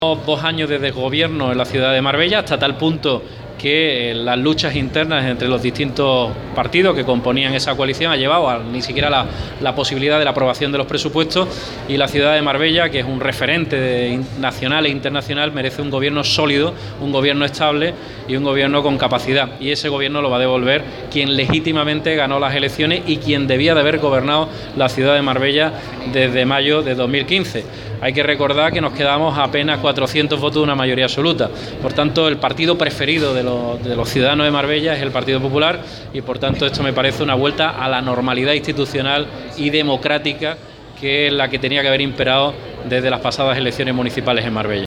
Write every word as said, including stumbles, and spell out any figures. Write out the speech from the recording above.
Dos años de desgobierno en la ciudad de Marbella, hasta tal punto que las luchas internas entre los distintos partidos que componían esa coalición ha llevado a ni siquiera la, la posibilidad de la aprobación de los presupuestos, y la ciudad de Marbella, que es un referente de, nacional e internacional, merece un gobierno sólido, un gobierno estable y un gobierno con capacidad, y ese gobierno lo va a devolver quien legítimamente ganó las elecciones y quien debía de haber gobernado la ciudad de Marbella desde mayo de dos mil quince. Hay que recordar que nos quedamos a apenas cuatrocientos votos de una mayoría absoluta. Por tanto, el partido preferido de los, de los ciudadanos de Marbella es el Partido Popular, y por tanto esto me parece una vuelta a la normalidad institucional y democrática, que es la que tenía que haber imperado desde las pasadas elecciones municipales en Marbella.